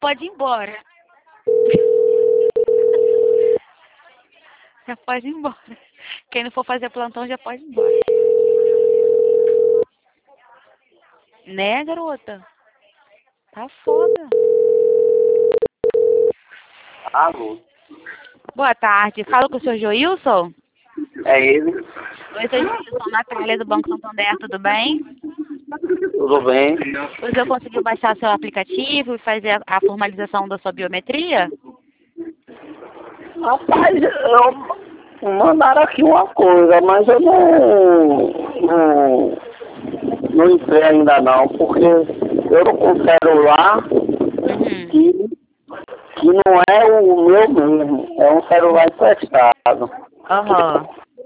pode ir embora. Já pode ir embora. Quem não for fazer plantão já pode ir embora. Né, garota? Tá foda. Alô? Boa tarde. Fala com o senhor Joilson? É ele? Oi, senhor Joilson. Natália do Banco Santander, tudo bem? Tudo bem? O senhor conseguiu baixar seu aplicativo e fazer a formalização da sua biometria? Rapaz, eu mandaram aqui uma coisa, mas eu não entrei ainda não, porque eu tô com um celular Uhum. que não é o meu mesmo, é um celular emprestado. Aham.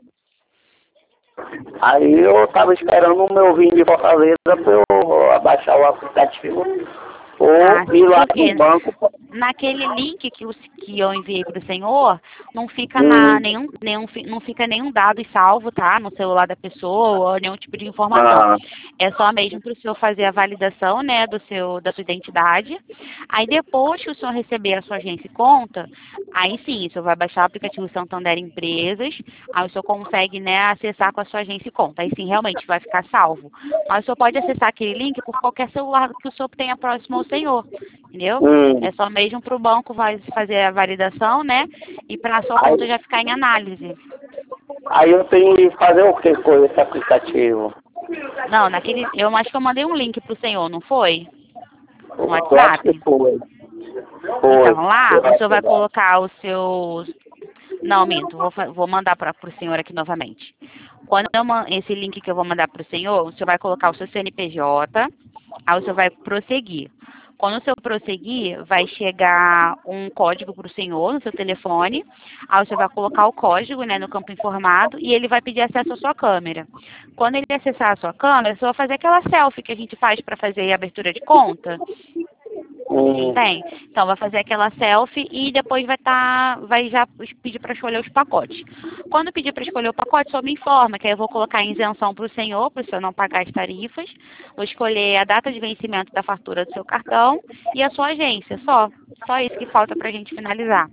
Aí eu tava esperando o meu vinho de Fortaleza pra eu abaixar o aplicativo ou ir lá Por quê? no banco. Naquele link que eu enviei para o senhor, não fica Hum, não fica nenhum dado salvo, tá? No celular da pessoa, ou nenhum tipo de informação. ah, É só mesmo para o senhor fazer a validação, né, da sua identidade. Aí depois que o senhor receber a sua agência e conta, aí sim, o senhor vai baixar o aplicativo Santander Empresas, aí o senhor consegue, né, acessar com a sua agência e conta. Aí sim, realmente vai ficar salvo. Mas o senhor pode acessar aquele link por qualquer celular que o senhor tenha próximo ao senhor, entendeu? hum. É só mesmo para o banco vai fazer a validação, né? E para a sua conta Aí, já ficar em análise. aí eu tenho que fazer o que com esse aplicativo? Não, eu acho que eu mandei um link para o senhor, não foi? No Eu acho que WhatsApp? foi. Então, Foi. lá Eu o senhor acho vai que foi. colocar os seus... Não, minto, vou mandar para o senhor aqui novamente. Quando esse link que eu vou mandar para o senhor vai colocar o seu CNPJ, aí o senhor vai prosseguir. Quando o senhor prosseguir, vai chegar um código para o senhor no seu telefone, aí o senhor vai colocar o código, né, no campo informado e ele vai pedir acesso à sua câmera. Quando ele acessar a sua câmera, o senhor vai fazer aquela selfie que a gente faz para fazer a abertura de conta. Hum, Tem. Então, vai fazer aquela selfie e depois vai já pedir para escolher os pacotes. Quando pedir para escolher o pacote, só me informa, que aí eu vou colocar em isenção para o senhor não pagar as tarifas. Vou escolher a data de vencimento da fatura do seu cartão e a sua agência, só. Só isso que falta para a gente finalizar,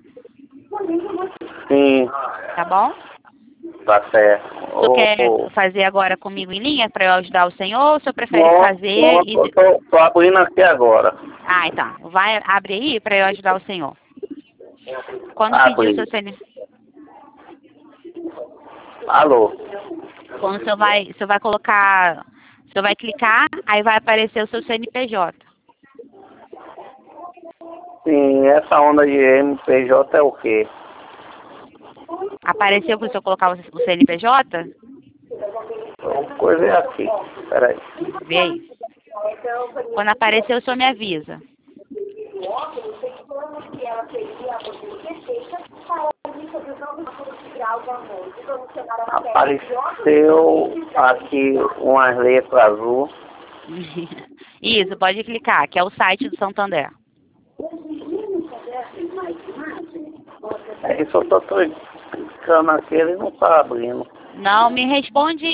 sim, tá bom? tá certo. O senhor quer fazer agora comigo em linha para eu ajudar o senhor ou o senhor prefere Não, fazer não, e... tô abrindo aqui agora. Ah, então. Abre aí para eu ajudar o senhor. Quando pedir o seu Abri. CNPJ... Alô? Quando o senhor vai colocar, o senhor vai clicar, aí vai aparecer o seu CNPJ. Sim, essa onda de MPJ é o quê? Apareceu para o senhor colocar o CNPJ? Uma coisa é aqui. Peraí. Vê aí. Quando aparecer, o senhor me avisa. Apareceu aqui umas letras azul. Isso, pode clicar, que é o site do Santander. É isso, eu tô clicando aqui, ele não tá abrindo. Não, me responde.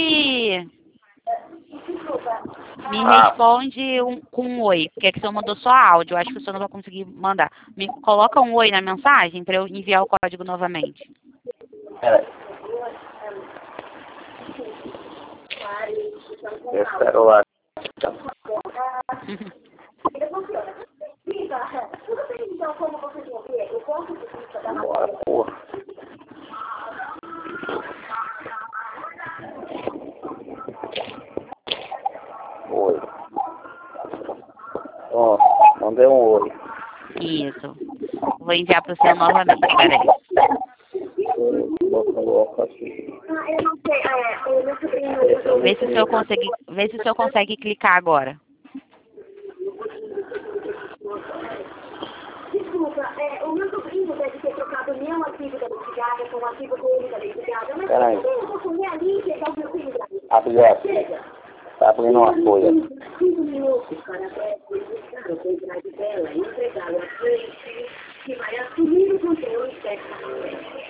Me Ah, responde com um oi, porque aqui o senhor mandou só áudio. Acho que o senhor não vai conseguir mandar. Me coloca um oi na mensagem para eu enviar o código novamente. peraí. Esse celular. Bora, porra. Oi. Ó, mandei um oi. Isso. Vou enviar para o senhor novamente. Peraí. Vou colocar aqui. Vê se o senhor consegue clicar agora. O meu sobrinho deve ter trocado meu arquivo da investigada com o arquivo dele da investigada, mas Peraí. eu vou correr ali e pegar o meu filho da Abriu aqui. Tá abrindo uma folha. 5 minutos para buscar o contrato dela e entregá-lo a frente, que vai assumir o controle dessa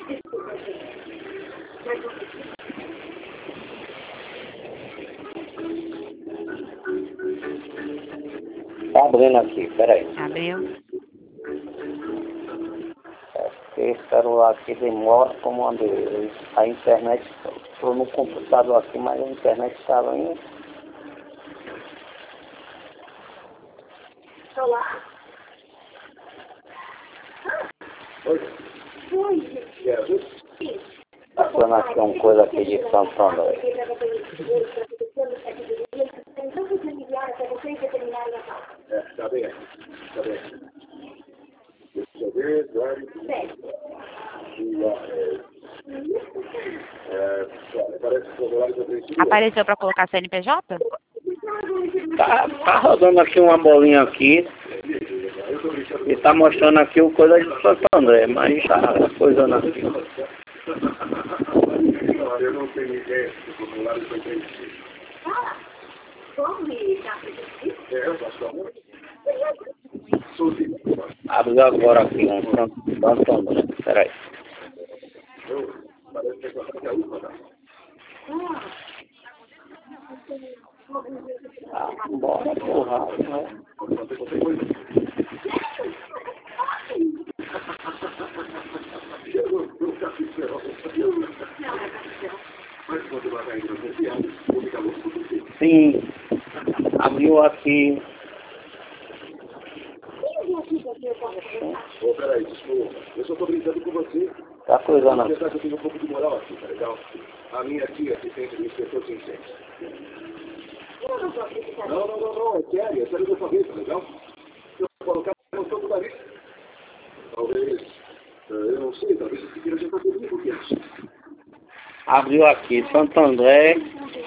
Tá abrindo aqui, peraí. Abriu. Esse celular aqui demora como a internet. Estou no computador aqui, mas a internet estava indo. Olá. Oi. Tá falando aqui uma coisa aqui de Santo André. Então, você enviar até vocês determinarem a pauta. Tá bem. Deixa eu ver, Eduardo. Parece que o horário da frente. Apareceu para colocar CNPJ? Tá rodando aqui uma bolinha aqui. E tá mostrando aqui o coisa de Santo André, mas tá coisando aqui. Eu não tenho ideia se o formulário foi preenchido. Como está preenchido? Eu faço amor. Abriu agora aqui um Santo André. Peraí. Parece que é a última, tá? Bora, porra. Sim, abriu aqui. Peraí, desculpa. Eu só tô brincando com você. Tá coisando aqui. Apesar que eu tenho um pouco de moral aqui, tá legal? A minha tia assistente do inspetor de incêndios. Não, é sério que eu falei, tá legal? Se eu colocar no topo da lista, talvez, eu não sei, talvez você queira já fazer comigo, que acha? Abriu aqui, Santo André.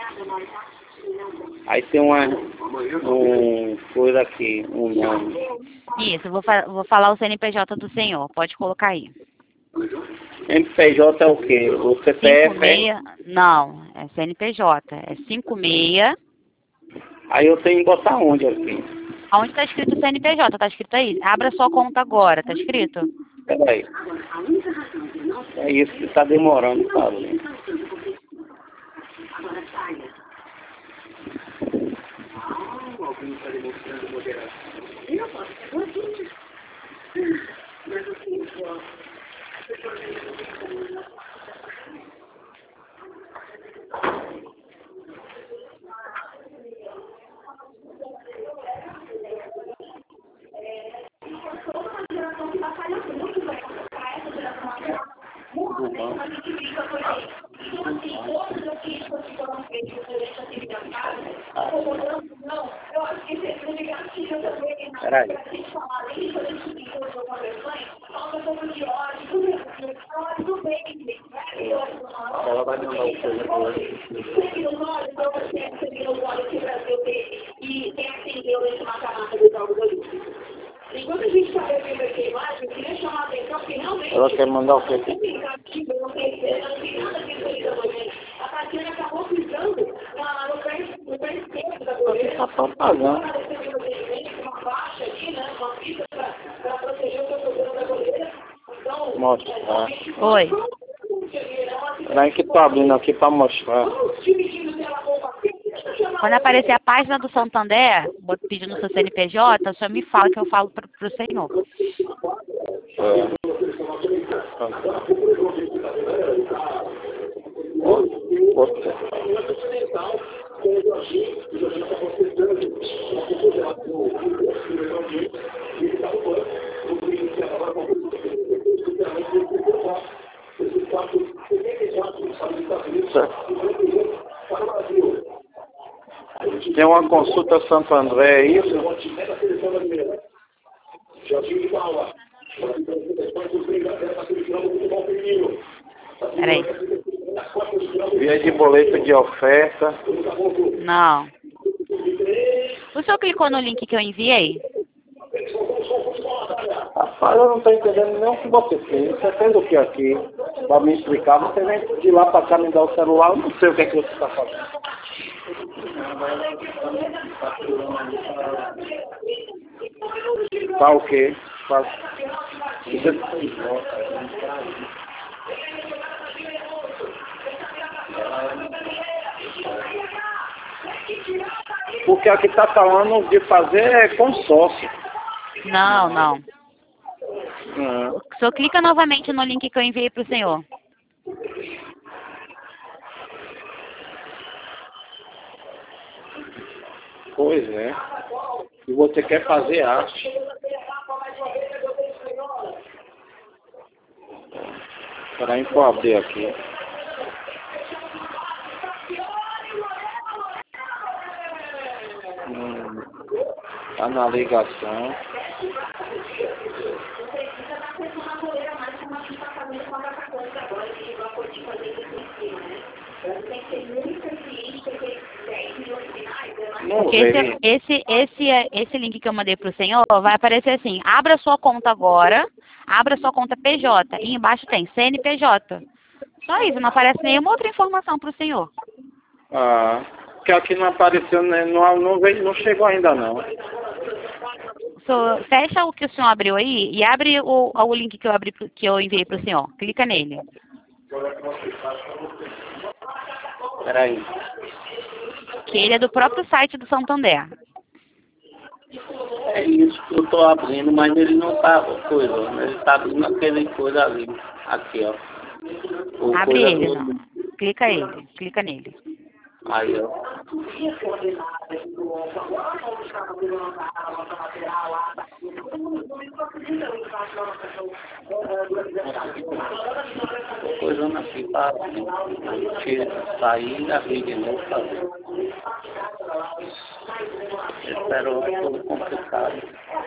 Aí tem coisa aqui, um nome. Isso, vou falar o CNPJ do senhor. Pode colocar aí. MPJ é o quê? O CPF? 56, não, é CNPJ. É 56. Aí eu tenho que botar onde aqui? Aonde está escrito CNPJ? Está escrito aí. Abra sua conta agora. Está escrito? Peraí. É isso que tá demorando, Paulo. Alguém está demonstrando moderação. Eu posso ser você. Mas o que eu Peraí. Ela vai mandar o coisa hoje. Enquanto a gente está bebendo aqui embaixo, eu queria chamar a atenção que realmente... Ela quer mandar o quê? A Tatiana acabou pisando no pé esquerdo da goleira. Você tá propagando. Uma faixa aqui, né? Uma fita para proteger o torcedor da goleira. Então... Mostrar. Oi. Peraí que tô abrindo aqui pra mostrar. Quando aparecer a página do Santander, pedindo seu CNPJ, o senhor me fala que eu falo para o senhor. Tem uma consulta Santo André, é isso? Peraí. Via de boleto de oferta. Não. O senhor clicou no link que eu enviei? Rapaz, eu não estou entendendo nem o que você fez. Você fez o que aqui? Para me explicar, você vem de lá para cá me dar o celular, eu não sei o que é que você está fazendo. Tá o quê? Porque aqui está falando de fazer consórcio. Não, não. Ah, O senhor clica novamente no link que eu enviei para o senhor. pois é. E você quer fazer arte. Espera aí, vou abrir aqui. Tá na ligação. Não Porque veio. esse link que eu mandei para o senhor vai aparecer assim: abra sua conta agora, abra sua conta PJ. E embaixo tem CNPJ. Só isso, não aparece nenhuma outra informação para o senhor. Ah, que aqui não apareceu, né? Não veio, não chegou ainda não. Fecha o que o senhor abriu aí e abre o link que que eu enviei para o senhor. Clica nele. Espera aí. Que ele é do próprio site do Santander. É isso que eu tô abrindo, mas ele não tá coisa, né? Ele tá abrindo aquele coisa ali. Aqui, ó. O Abre coisa ele, do- não. Clica nele. Aí, ó. Tô coisando aqui para sair e abrir de novo fazer. Espero tudo complicado.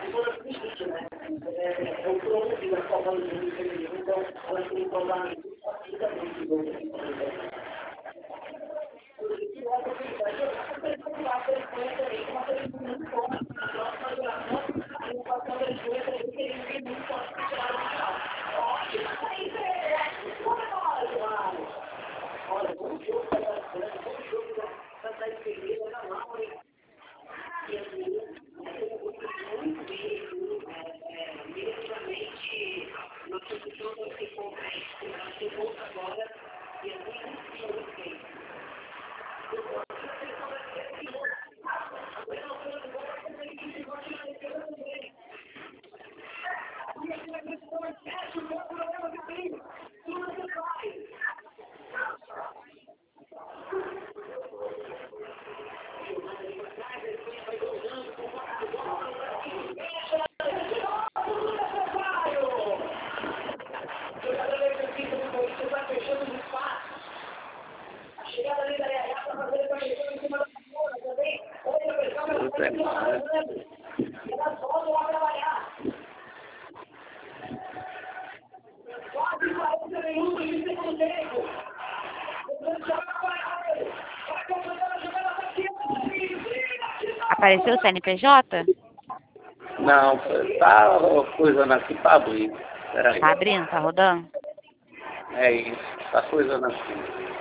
Apareceu o CNPJ? Não, tá coisando aqui para abrir. Espera aí. Tá abrindo, tá rodando? É isso, tá coisando aqui.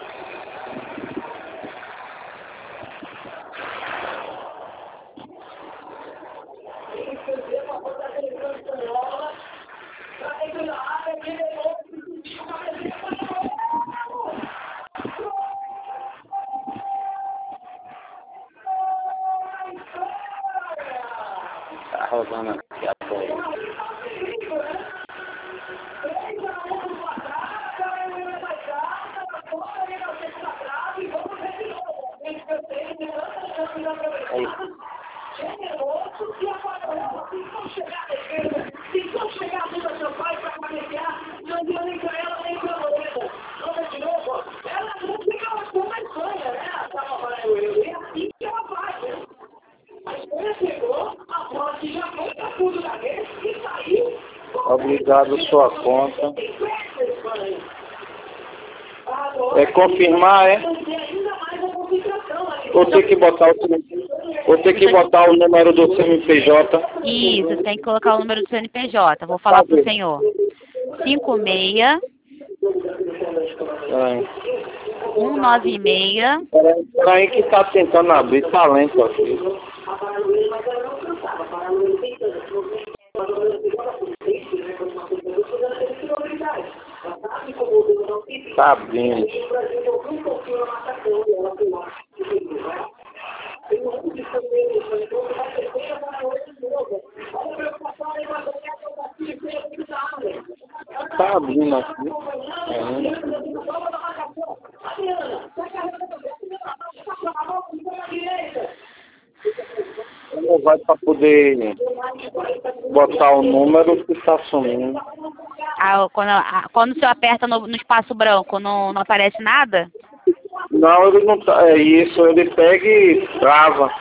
Tá rodando aqui agora. Obrigado, sua conta. É confirmar, é? Vou ter que botar o número do CNPJ. Isso, tem que colocar o número do CNPJ. Vou falar pro senhor. 56 196. Peraí que tá tentando abrir, tá lento aqui. Tá abrindo. tá abrindo aqui. Ainda. Não vai para poder botar o número que está sumindo. Quando o senhor aperta no espaço branco, não aparece nada? Não, ele não tá. É isso, ele pega e trava.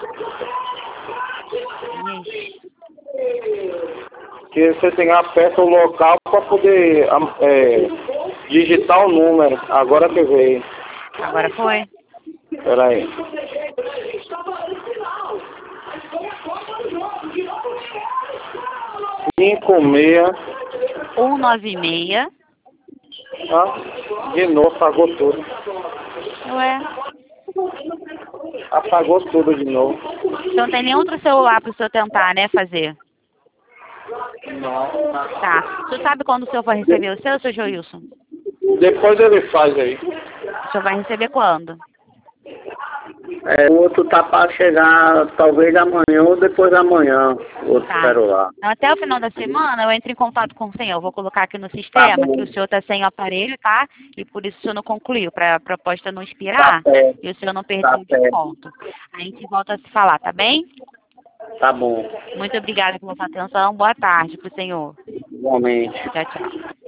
Que você tem aperta o local para poder digitar o número. Agora que veio. Agora foi? Espera aí. 56. 196. De novo, apagou tudo. Ué? Apagou tudo de novo. Então não tem nenhum outro celular para o senhor tentar, né, fazer? Não. Tá. O senhor sabe quando o senhor vai receber o seu Joilson? Depois ele faz aí. O senhor vai receber quando? O outro tá para chegar talvez amanhã ou depois da manhã. O outro celular. Então, até o final da semana eu entro em contato com o senhor. Eu vou colocar aqui no sistema que o senhor está sem o aparelho, tá? E por isso o senhor não concluiu, para a proposta não expirar e o senhor não perder o desconto. A gente volta a se falar, tá bem? Tá bom. Muito obrigada pela sua atenção. Boa tarde pro senhor. Igualmente. Tchau, tchau.